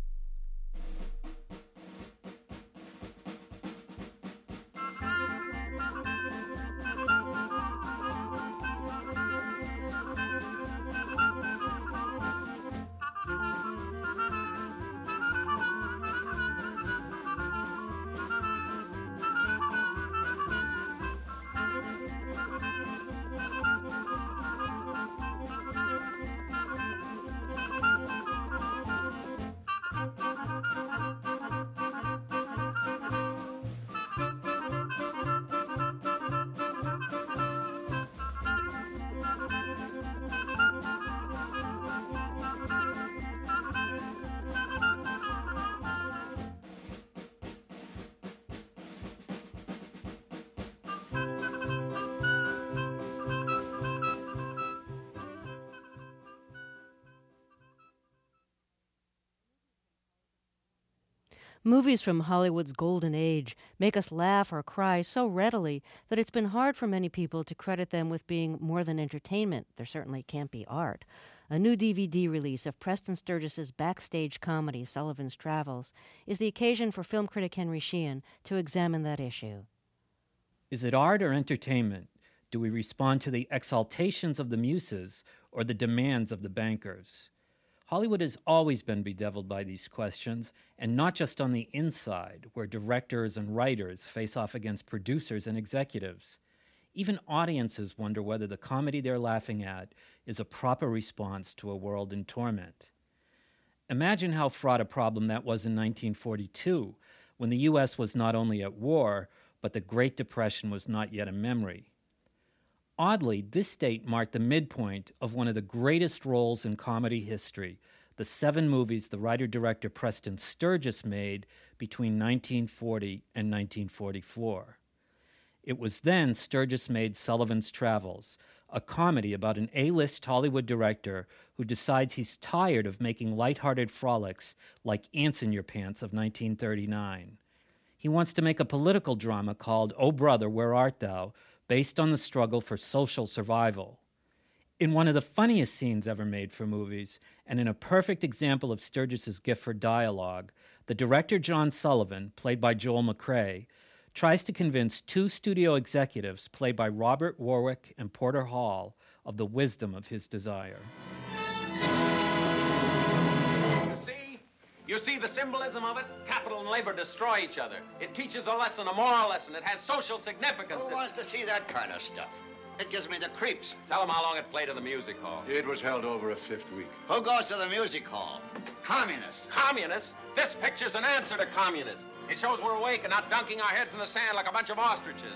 Movies from Hollywood's golden age make us laugh or cry so readily that it's been hard for many people to credit them with being more than entertainment. There certainly can't be art. A new D V D release of Preston Sturges's backstage comedy, Sullivan's Travels, is the occasion for film critic Henry Sheehan to examine that issue. Is it art or entertainment? Do we respond to the exaltations of the muses or the demands of the bankers? Hollywood has always been bedeviled by these questions, and not just on the inside, where directors and writers face off against producers and executives. Even audiences wonder whether the comedy they're laughing at is a proper response to a world in torment. Imagine how fraught a problem that was in nineteen forty-two, when the U S was not only at war, but the Great Depression was not yet a memory. Oddly, this date marked the midpoint of one of the greatest roles in comedy history, the seven movies the writer-director Preston Sturges made between nineteen forty and nineteen forty-four. It was then Sturges made Sullivan's Travels, a comedy about an A-list Hollywood director who decides he's tired of making lighthearted frolics like Ants in Your Pants of nineteen thirty-nine. He wants to make a political drama called Oh Brother, Where Art Thou?, based on the struggle for social survival. In one of the funniest scenes ever made for movies, and in a perfect example of Sturges's gift for dialogue, the director John Sullivan, played by Joel McCrea, tries to convince two studio executives, played by Robert Warwick and Porter Hall, of the wisdom of his desire. You see? You see the symbolism of it? Capital and labor destroy each other. It teaches a lesson, a moral lesson. It has social significance. Who wants to see that kind of stuff? It gives me the creeps. Tell them how long it played in the music hall. It was held over a fifth week. Who goes to the music hall? Communists. Communists? This picture's an answer to communists. It shows we're awake and not dunking our heads in the sand like a bunch of ostriches.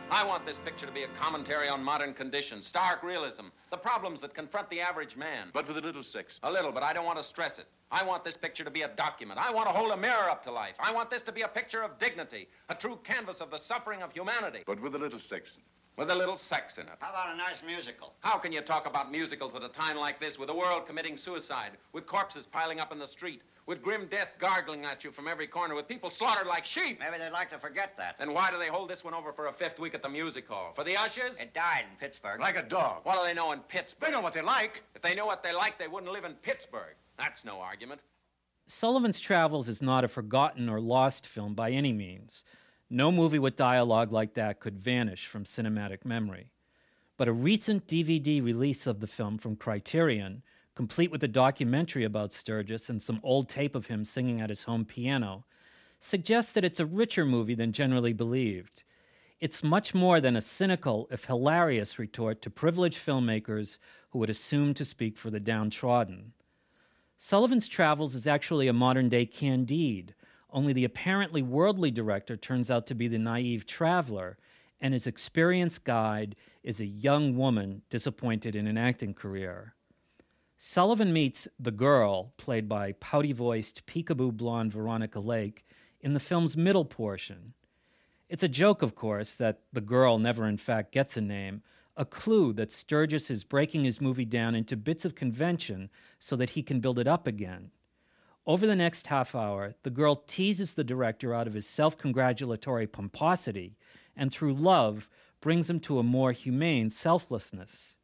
I want this picture to be a commentary on modern conditions, stark realism, the problems that confront the average man. But with a little sex. A little, but I don't want to stress it. I want this picture to be a document. I want to hold a mirror up to life. I want this to be a picture of dignity, a true canvas of the suffering of humanity. But with a little sex. With a little sex in it. How about a nice musical? How can you talk about musicals at a time like this, with the world committing suicide, with corpses piling up in the street, with grim death gargling at you from every corner, with people slaughtered like sheep? Maybe they'd like to forget that. Then why do they hold this one over for a fifth week at the music hall? For the ushers? It died in Pittsburgh. Like a dog. What do they know in Pittsburgh? They know what they like. If they knew what they like, they wouldn't live in Pittsburgh. That's no argument. Sullivan's Travels is not a forgotten or lost film by any means. No movie with dialogue like that could vanish from cinematic memory. But a recent D V D release of the film from Criterion, complete with a documentary about Sturgis and some old tape of him singing at his home piano, suggests that it's a richer movie than generally believed. It's much more than a cynical, if hilarious, retort to privileged filmmakers who would assume to speak for the downtrodden. Sullivan's Travels is actually a modern-day Candide, only the apparently worldly director turns out to be the naive traveler, and his experienced guide is a young woman disappointed in an acting career. Sullivan meets the girl, played by pouty-voiced, peekaboo blonde Veronica Lake, in the film's middle portion. It's a joke, of course, that the girl never in fact gets a name, a clue that Sturgis is breaking his movie down into bits of convention so that he can build it up again. Over the next half hour, the girl teases the director out of his self-congratulatory pomposity and through love brings him to a more humane selflessness.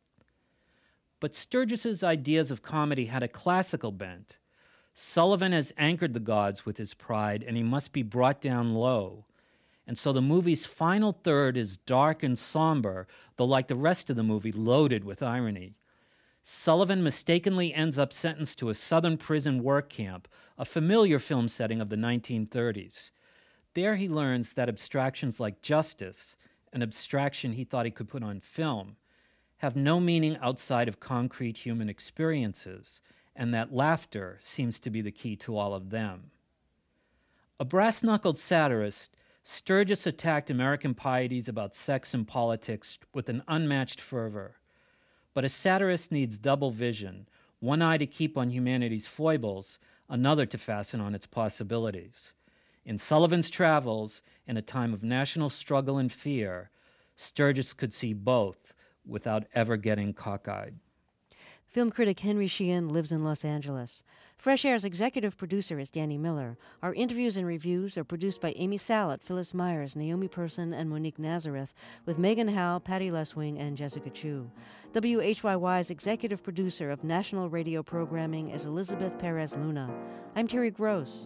But Sturgis's ideas of comedy had a classical bent. Sullivan has anchored the gods with his pride, and he must be brought down low. And so the movie's final third is dark and somber, though like the rest of the movie, loaded with irony. Sullivan mistakenly ends up sentenced to a Southern prison work camp, a familiar film setting of the nineteen thirties. There he learns that abstractions like justice, an abstraction he thought he could put on film, have no meaning outside of concrete human experiences, and that laughter seems to be the key to all of them. A brass-knuckled satirist, Sturgis attacked American pieties about sex and politics with an unmatched fervor. But a satirist needs double vision, one eye to keep on humanity's foibles, another to fasten on its possibilities. In Sullivan's Travels, in a time of national struggle and fear, Sturgis could see both without ever getting cockeyed. Film critic Henry Sheehan lives in Los Angeles. Fresh Air's executive producer is Danny Miller. Our interviews and reviews are produced by Amy Salat, Phyllis Myers, Naomi Person, and Monique Nazareth, with Megan Howe, Patty Leswing, and Jessica Chu. W H Y Y's executive producer of national radio programming is Elizabeth Perez Luna. I'm Terry Gross.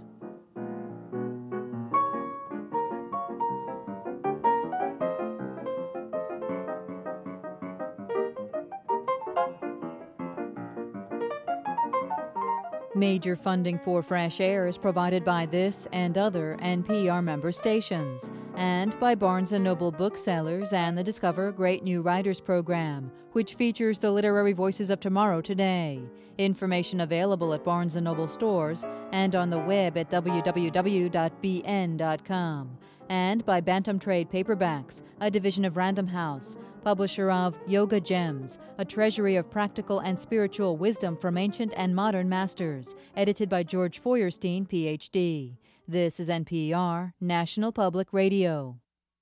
Major funding for Fresh Air is provided by this and other N P R member stations, and by Barnes and Noble Booksellers and the Discover Great New Writers program, which features the literary voices of tomorrow today. Information available at Barnes and Noble stores and on the web at w w w dot b n dot com. And by Bantam Trade Paperbacks, a division of Random House, publisher of Yoga Gems, a treasury of practical and spiritual wisdom from ancient and modern masters, edited by George Feuerstein, P H D. This is N P R, National Public Radio.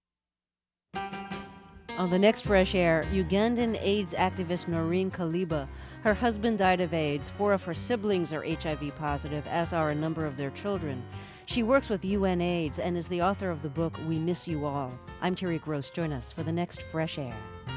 On the next Fresh Air, Ugandan AIDS activist Noreen Kaliba. Her husband died of AIDS. Four of her siblings are H I V positive, as are a number of their children. She works with U N AIDS and is the author of the book We Miss You All. I'm Terry Gross. Join us for the next Fresh Air.